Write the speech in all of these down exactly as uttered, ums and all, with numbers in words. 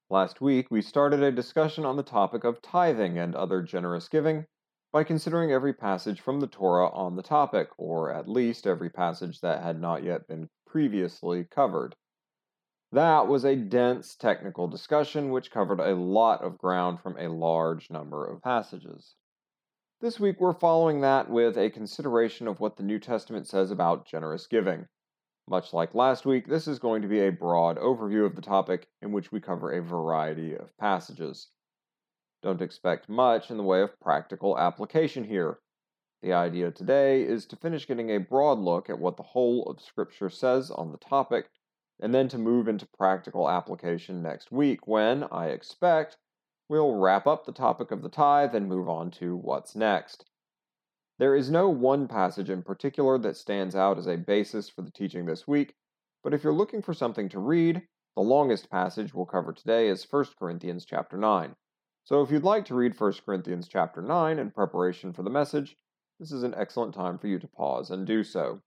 Last week, we started a discussion on the topic of tithing and other generous giving by considering every passage from the Torah on the topic, or at least every passage that had not yet been previously covered. That was a dense technical discussion which covered a lot of ground from a large number of passages. This week, we're following that with a consideration of what the New Testament says about generous giving. Much like last week, this is going to be a broad overview of the topic in which we cover a variety of passages. Don't expect much in the way of practical application here. The idea today is to finish getting a broad look at what the whole of Scripture says on the topic, and then to move into practical application next week when, I expect, we'll wrap up the topic of the tithe and move on to what's next. There is no one passage in particular that stands out as a basis for the teaching this week, but if you're looking for something to read, the longest passage we'll cover today is First Corinthians chapter nine. So if you'd like to read First Corinthians chapter nine in preparation for the message, this is an excellent time for you to pause and do so.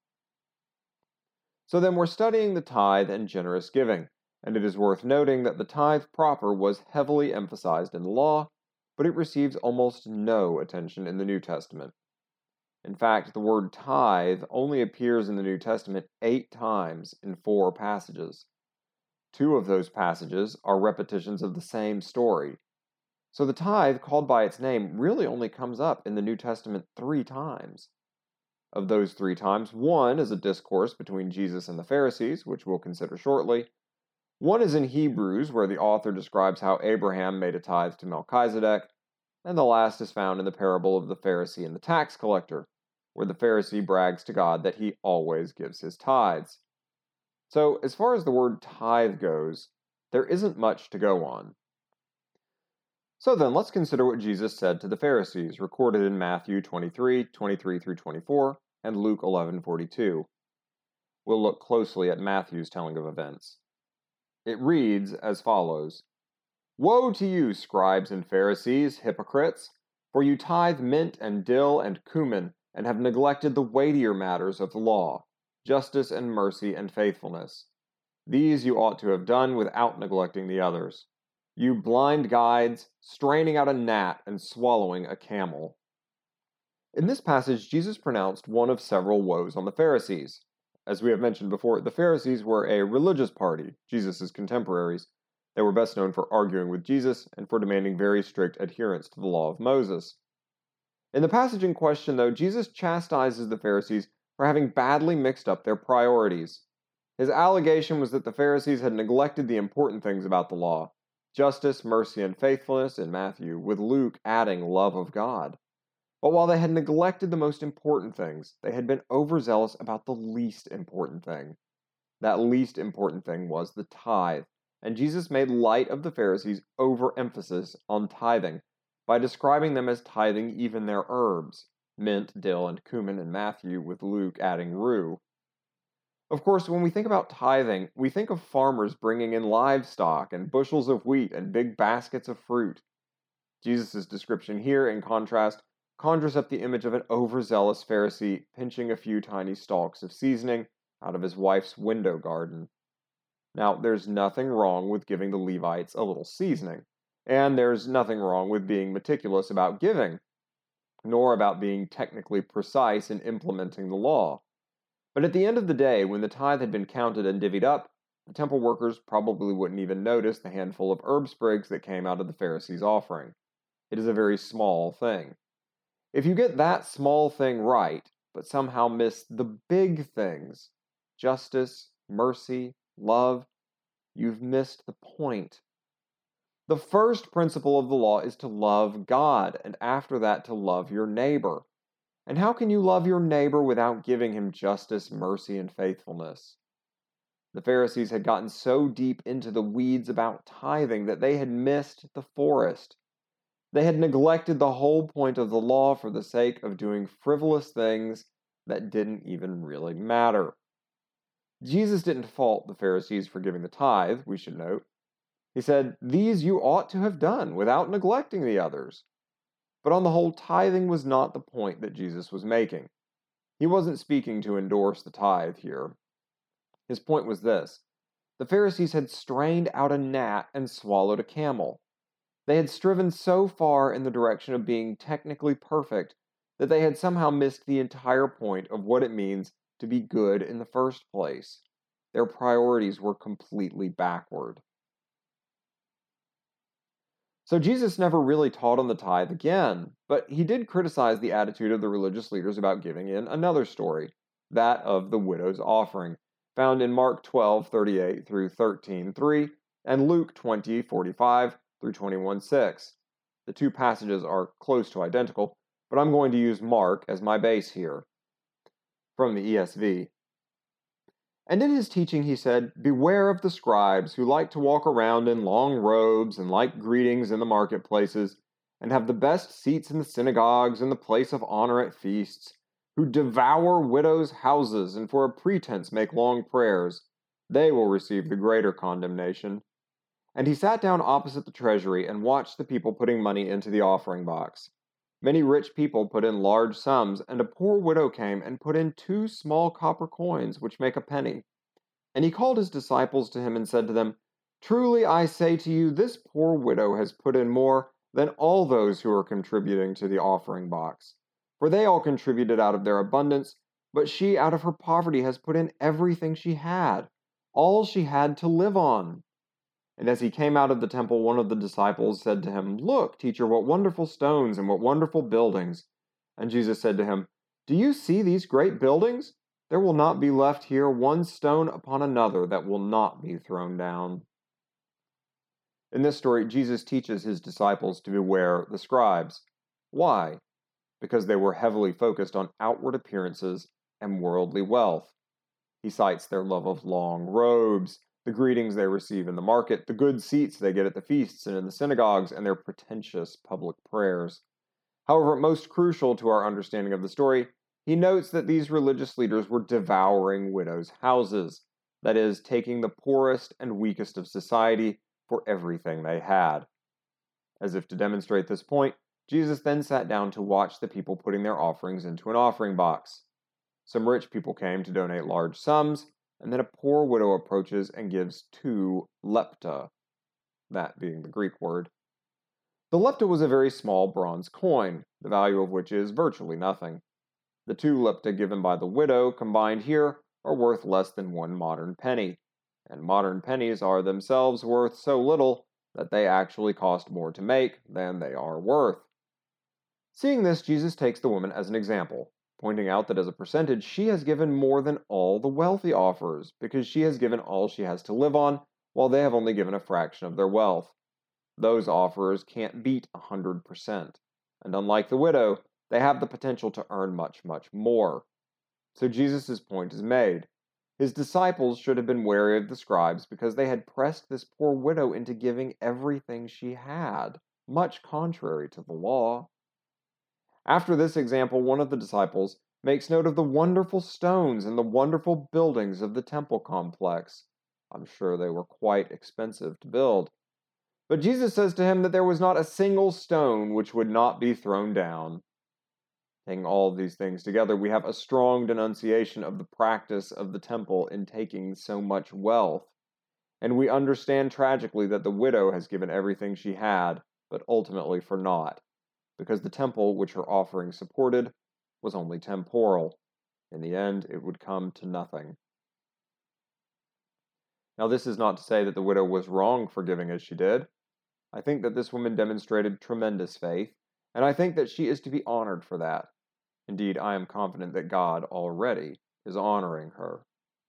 So then we're studying the tithe and generous giving, and it is worth noting that the tithe proper was heavily emphasized in the law, but it receives almost no attention in the New Testament. In fact, the word tithe only appears in the New Testament eight times in four passages. Two of those passages are repetitions of the same story. So the tithe, called by its name, really only comes up in the New Testament three times. Of those three times, one is a discourse between Jesus and the Pharisees, which we'll consider shortly. One is in Hebrews, where the author describes how Abraham made a tithe to Melchizedek. And the last is found in the parable of the Pharisee and the tax collector, where the Pharisee brags to God that he always gives his tithes. So, as far as the word tithe goes, there isn't much to go on. So then, let's consider what Jesus said to the Pharisees, recorded in Matthew twenty-three, twenty-three through twenty-four, and Luke eleven forty-two. We'll look closely at Matthew's telling of events. It reads as follows: "Woe to you, scribes and Pharisees, hypocrites! For you tithe mint and dill and cumin, and have neglected the weightier matters of the law, justice and mercy and faithfulness. These you ought to have done without neglecting the others. You blind guides, straining out a gnat and swallowing a camel." In this passage, Jesus pronounced one of several woes on the Pharisees. As we have mentioned before, the Pharisees were a religious party, Jesus' contemporaries. They were best known for arguing with Jesus and for demanding very strict adherence to the law of Moses. In the passage in question, though, Jesus chastises the Pharisees for having badly mixed up their priorities. His allegation was that the Pharisees had neglected the important things about the law: justice, mercy, and faithfulness in Matthew, with Luke adding love of God. But while they had neglected the most important things, they had been overzealous about the least important thing. That least important thing was the tithe. And Jesus made light of the Pharisees' overemphasis on tithing by describing them as tithing even their herbs, mint, dill, and cumin in Matthew, with Luke adding rue. Of course, when we think about tithing, we think of farmers bringing in livestock and bushels of wheat and big baskets of fruit. Jesus' description here, in contrast, conjures up the image of an overzealous Pharisee pinching a few tiny stalks of seasoning out of his wife's window garden. Now, there's nothing wrong with giving the Levites a little seasoning, and there's nothing wrong with being meticulous about giving, nor about being technically precise in implementing the law. But at the end of the day, when the tithe had been counted and divvied up, the temple workers probably wouldn't even notice the handful of herb sprigs that came out of the Pharisees' offering. It is a very small thing. If you get that small thing right, but somehow miss the big things, justice, mercy, love, you've missed the point. The first principle of the law is to love God, and after that to love your neighbor. And how can you love your neighbor without giving him justice, mercy, and faithfulness? The Pharisees had gotten so deep into the weeds about tithing that they had missed the forest. They had neglected the whole point of the law for the sake of doing frivolous things that didn't even really matter. Jesus didn't fault the Pharisees for giving the tithe, we should note. He said, "These you ought to have done without neglecting the others." But on the whole, tithing was not the point that Jesus was making. He wasn't speaking to endorse the tithe here. His point was this: The Pharisees had strained out a gnat and swallowed a camel. They had striven so far in the direction of being technically perfect that they had somehow missed the entire point of what it means to be good in the first place. Their priorities were completely backward. So Jesus never really taught on the tithe again, but he did criticize the attitude of the religious leaders about giving in another story, that of the widow's offering, found in Mark twelve thirty-eight through thirteen three and Luke twenty forty-five through twenty-one six. The two passages are close to identical, but I'm going to use Mark as my base here. From the E S V. And in his teaching he said, "Beware of the scribes who like to walk around in long robes and like greetings in the marketplaces, and have the best seats in the synagogues and the place of honor at feasts, who devour widows' houses and for a pretense make long prayers. They will receive the greater condemnation." And he sat down opposite the treasury and watched the people putting money into the offering box. Many rich people put in large sums, and a poor widow came and put in two small copper coins, which make a penny. And he called his disciples to him and said to them, "Truly I say to you, this poor widow has put in more than all those who are contributing to the offering box. For they all contributed out of their abundance, but she out of her poverty has put in everything she had, all she had to live on." And as he came out of the temple, one of the disciples said to him, "Look, teacher, what wonderful stones and what wonderful buildings." And Jesus said to him, "Do you see these great buildings? There will not be left here one stone upon another that will not be thrown down." In this story, Jesus teaches his disciples to beware the scribes. Why? Because they were heavily focused on outward appearances and worldly wealth. He cites their love of long robes, the greetings they receive in the market, the good seats they get at the feasts and in the synagogues, and their pretentious public prayers. However, most crucial to our understanding of the story, he notes that these religious leaders were devouring widows' houses, that is, taking the poorest and weakest of society for everything they had. As if to demonstrate this point, Jesus then sat down to watch the people putting their offerings into an offering box. Some rich people came to donate large sums, and then a poor widow approaches and gives two lepta, that being the Greek word. The lepta was a very small bronze coin, the value of which is virtually nothing. The two lepta given by the widow combined here are worth less than one modern penny, and modern pennies are themselves worth so little that they actually cost more to make than they are worth. Seeing this, Jesus takes the woman as an example, pointing out that as a percentage, she has given more than all the wealthy offers, because she has given all she has to live on, while they have only given a fraction of their wealth. Those offerers can't beat one hundred percent, and unlike the widow, they have the potential to earn much, much more. So Jesus' point is made. His disciples should have been wary of the scribes because they had pressed this poor widow into giving everything she had, much contrary to the law. After this example, one of the disciples makes note of the wonderful stones and the wonderful buildings of the temple complex. I'm sure they were quite expensive to build. But Jesus says to him that there was not a single stone which would not be thrown down. Taking all of these things together, we have a strong denunciation of the practice of the temple in taking so much wealth. And we understand tragically that the widow has given everything she had, but ultimately for naught, because the temple which her offering supported was only temporal. In the end, it would come to nothing. Now, this is not to say that the widow was wrong for giving as she did. I think that this woman demonstrated tremendous faith, and I think that she is to be honored for that. Indeed, I am confident that God already is honoring her.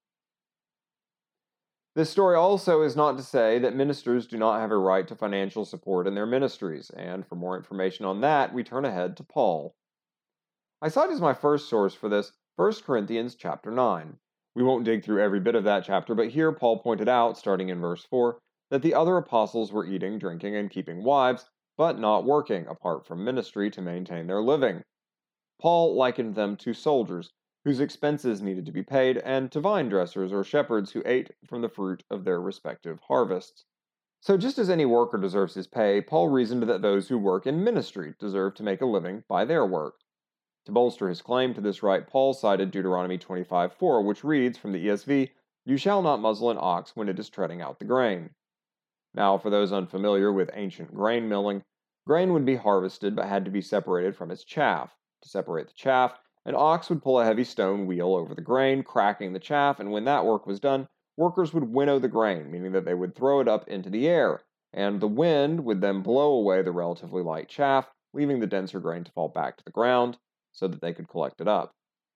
This story also is not to say that ministers do not have a right to financial support in their ministries, and for more information on that, we turn ahead to Paul. I cite as my first source for this First Corinthians chapter nine. We won't dig through every bit of that chapter, but here Paul pointed out, starting in verse four, that the other apostles were eating, drinking, and keeping wives, but not working, apart from ministry, to maintain their living. Paul likened them to soldiers, whose expenses needed to be paid, and to vine dressers or shepherds who ate from the fruit of their respective harvests. So just as any worker deserves his pay, Paul reasoned that those who work in ministry deserve to make a living by their work. To bolster his claim to this right, Paul cited Deuteronomy twenty-five four, which reads from the E S V, You shall not muzzle an ox when it is treading out the grain. Now, for those unfamiliar with ancient grain milling, grain would be harvested but had to be separated from its chaff. To separate the chaff, an ox would pull a heavy stone wheel over the grain, cracking the chaff, and when that work was done, workers would winnow the grain, meaning that they would throw it up into the air, and the wind would then blow away the relatively light chaff, leaving the denser grain to fall back to the ground so that they could collect it up.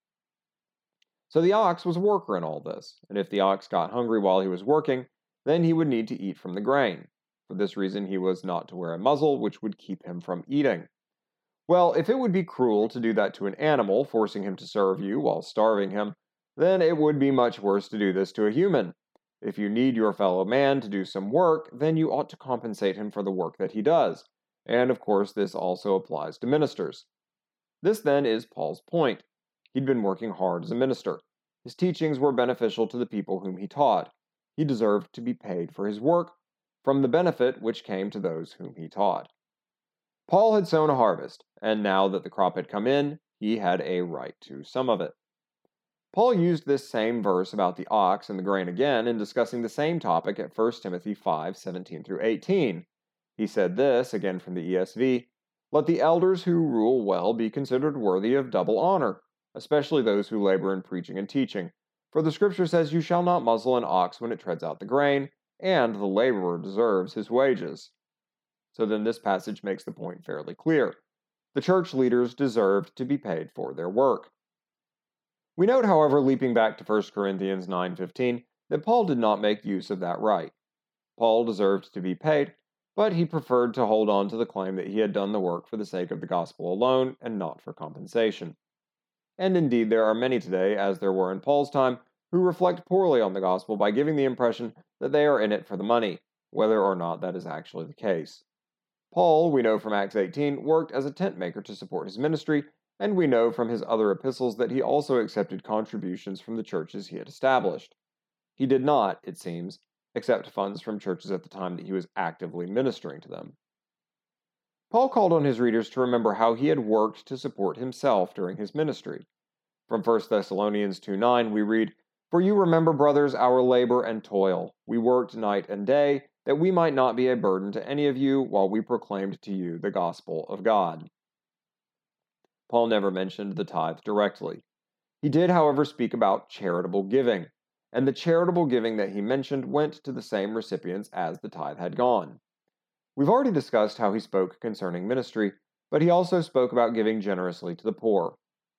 So the ox was a worker in all this, and if the ox got hungry while he was working, then he would need to eat from the grain. For this reason, he was not to wear a muzzle, which would keep him from eating. Well, if it would be cruel to do that to an animal, forcing him to serve you while starving him, then it would be much worse to do this to a human. If you need your fellow man to do some work, then you ought to compensate him for the work that he does. And of course, this also applies to ministers. This then is Paul's point. He'd been working hard as a minister. His teachings were beneficial to the people whom he taught. He deserved to be paid for his work from the benefit which came to those whom he taught. Paul had sown a harvest, and now that the crop had come in, he had a right to some of it. Paul used this same verse about the ox and the grain again in discussing the same topic at First Timothy five seventeen through eighteen. He said this, again from the E S V, "Let the elders who rule well be considered worthy of double honor, especially those who labor in preaching and teaching. For the Scripture says, 'You shall not muzzle an ox when it treads out the grain,' and the laborer deserves his wages." So then this passage makes the point fairly clear. The church leaders deserved to be paid for their work. We note, however, leaping back to First Corinthians nine fifteen, that Paul did not make use of that right. Paul deserved to be paid, but he preferred to hold on to the claim that he had done the work for the sake of the gospel alone and not for compensation. And indeed, there are many today, as there were in Paul's time, who reflect poorly on the gospel by giving the impression that they are in it for the money, whether or not that is actually the case. Paul, we know from Acts eighteen, worked as a tent maker to support his ministry, and we know from his other epistles that he also accepted contributions from the churches he had established. He did not, it seems, accept funds from churches at the time that he was actively ministering to them. Paul called on his readers to remember how he had worked to support himself during his ministry. From First Thessalonians two nine, we read, "For you remember, brothers, our labor and toil. We worked night and day, that we might not be a burden to any of you while we proclaimed to you the gospel of God." Paul never mentioned the tithe directly. He did, however, speak about charitable giving, and the charitable giving that he mentioned went to the same recipients as the tithe had gone. We've already discussed how he spoke concerning ministry, but he also spoke about giving generously to the poor.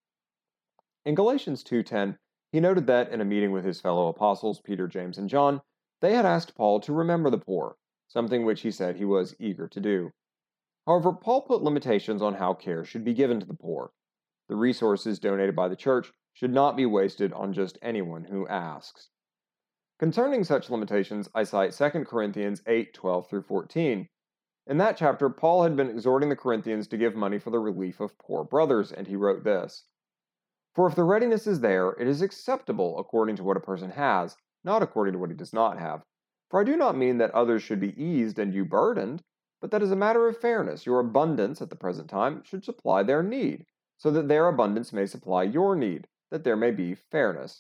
In Galatians two ten, he noted that in a meeting with his fellow apostles, Peter, James, and John, they had asked Paul to remember the poor, something which he said he was eager to do. However, Paul put limitations on how care should be given to the poor. The resources donated by the church should not be wasted on just anyone who asks. Concerning such limitations, I cite Second Corinthians eight twelve through fourteen. In that chapter, Paul had been exhorting the Corinthians to give money for the relief of poor brothers, and he wrote this, "For if the readiness is there, it is acceptable according to what a person has, not according to what he does not have. For I do not mean that others should be eased and you burdened, but that as a matter of fairness, your abundance at the present time should supply their need, so that their abundance may supply your need, that there may be fairness."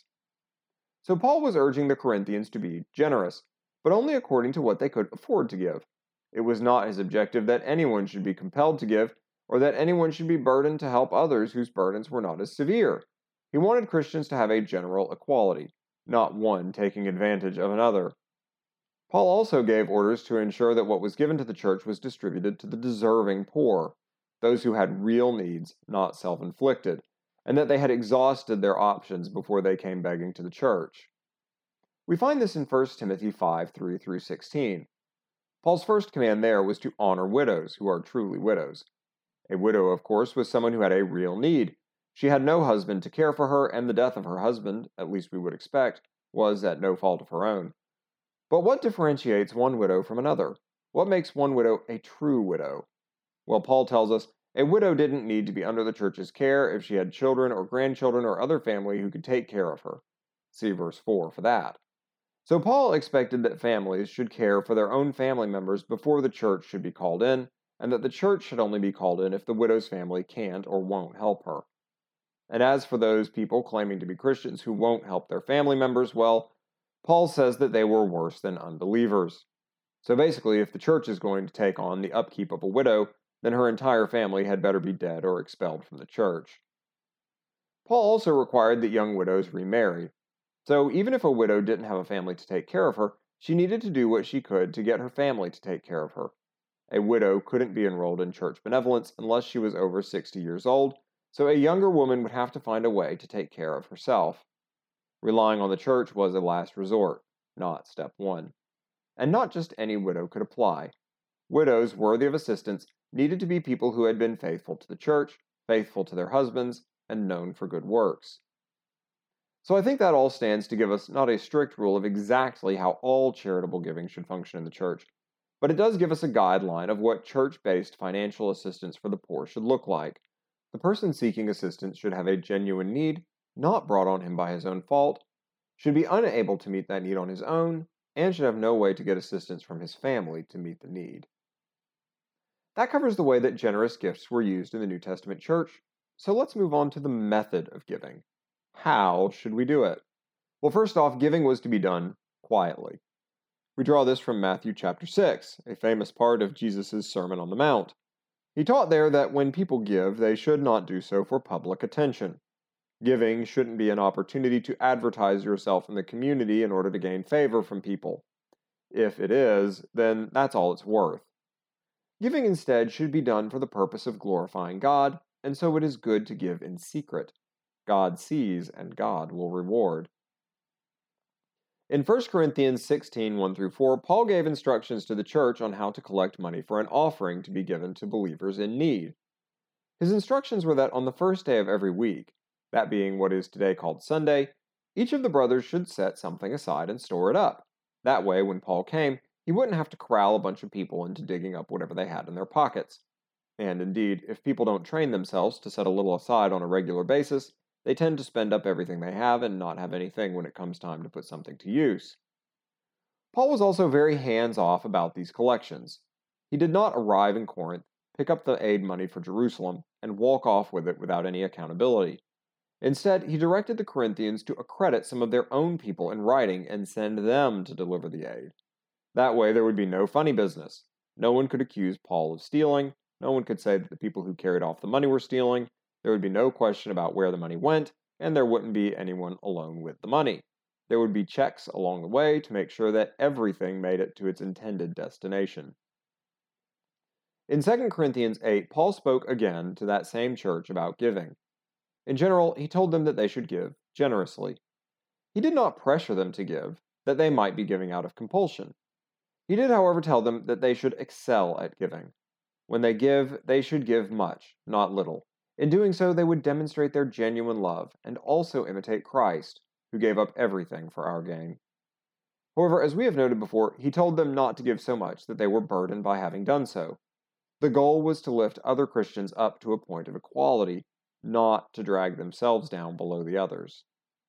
So Paul was urging the Corinthians to be generous, but only according to what they could afford to give. It was not his objective that anyone should be compelled to give, or that anyone should be burdened to help others whose burdens were not as severe. He wanted Christians to have a general equality, not one taking advantage of another. Paul also gave orders to ensure that what was given to the church was distributed to the deserving poor, those who had real needs, not self-inflicted, and that they had exhausted their options before they came begging to the church. We find this in First Timothy five three through sixteen. Paul's first command there was to honor widows, who are truly widows. A widow, of course, was someone who had a real need. She had no husband to care for her, and the death of her husband, at least we would expect, was at no fault of her own. But what differentiates one widow from another? What makes one widow a true widow? Well, Paul tells us a widow didn't need to be under the church's care if she had children or grandchildren or other family who could take care of her. See verse four for that. So Paul expected that families should care for their own family members before the church should be called in, and that the church should only be called in if the widow's family can't or won't help her. And as for those people claiming to be Christians who won't help their family members, well, Paul says that they were worse than unbelievers. So basically, if the church is going to take on the upkeep of a widow, then her entire family had better be dead or expelled from the church. Paul also required that young widows remarry. So even if a widow didn't have a family to take care of her, she needed to do what she could to get her family to take care of her. A widow couldn't be enrolled in church benevolence unless she was over sixty years old, so a younger woman would have to find a way to take care of herself. Relying on the church was a last resort, not step one. And not just any widow could apply. Widows worthy of assistance needed to be people who had been faithful to the church, faithful to their husbands, and known for good works. So I think that all stands to give us not a strict rule of exactly how all charitable giving should function in the church, but it does give us a guideline of what church-based financial assistance for the poor should look like. The person seeking assistance should have a genuine need, not brought on him by his own fault, should be unable to meet that need on his own, and should have no way to get assistance from his family to meet the need. That covers the way that generous gifts were used in the New Testament church, so let's move on to the method of giving. How should we do it? Well, first off, giving was to be done quietly. We draw this from Matthew chapter six, a famous part of Jesus' Sermon on the Mount. He taught there that when people give, they should not do so for public attention. Giving shouldn't be an opportunity to advertise yourself in the community in order to gain favor from people. If it is, then that's all it's worth. Giving instead should be done for the purpose of glorifying God, and so it is good to give in secret. God sees, and God will reward. In First Corinthians sixteen, one through four, Paul gave instructions to the church on how to collect money for an offering to be given to believers in need. His instructions were that on the first day of every week, that being what is today called Sunday, each of the brothers should set something aside and store it up. That way, when Paul came, he wouldn't have to corral a bunch of people into digging up whatever they had in their pockets. And indeed, if people don't train themselves to set a little aside on a regular basis, they tend to spend up everything they have and not have anything when it comes time to put something to use. Paul was also very hands-off about these collections. He did not arrive in Corinth, pick up the aid money for Jerusalem, and walk off with it without any accountability. Instead, he directed the Corinthians to accredit some of their own people in writing and send them to deliver the aid. That way, there would be no funny business. No one could accuse Paul of stealing. No one could say that the people who carried off the money were stealing. There would be no question about where the money went, and there wouldn't be anyone alone with the money. There would be checks along the way to make sure that everything made it to its intended destination. In Second Corinthians eight, Paul spoke again to that same church about giving. In general, he told them that they should give generously. He did not pressure them to give, that they might be giving out of compulsion. He did, however, tell them that they should excel at giving. When they give, they should give much, not little. In doing so, they would demonstrate their genuine love and also imitate Christ, who gave up everything for our gain. However, as we have noted before, he told them not to give so much that they were burdened by having done so. The goal was to lift other Christians up to a point of equality, not to drag themselves down below the others.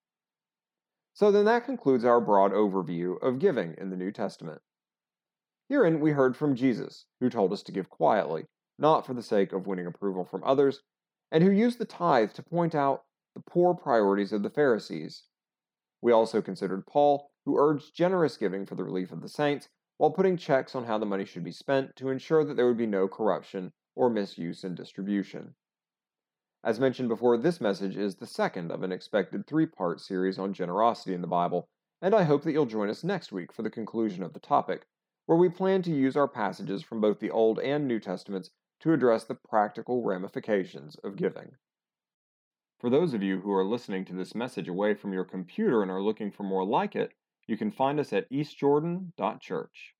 So then that concludes our broad overview of giving in the New Testament. Herein we heard from Jesus, who told us to give quietly, not for the sake of winning approval from others, and who used the tithe to point out the poor priorities of the Pharisees. We also considered Paul, who urged generous giving for the relief of the saints, while putting checks on how the money should be spent to ensure that there would be no corruption or misuse in distribution. As mentioned before, this message is the second of an expected three-part series on generosity in the Bible, and I hope that you'll join us next week for the conclusion of the topic, where we plan to use our passages from both the Old and New Testaments to address the practical ramifications of giving. For those of you who are listening to this message away from your computer and are looking for more like it, you can find us at east jordan dot church.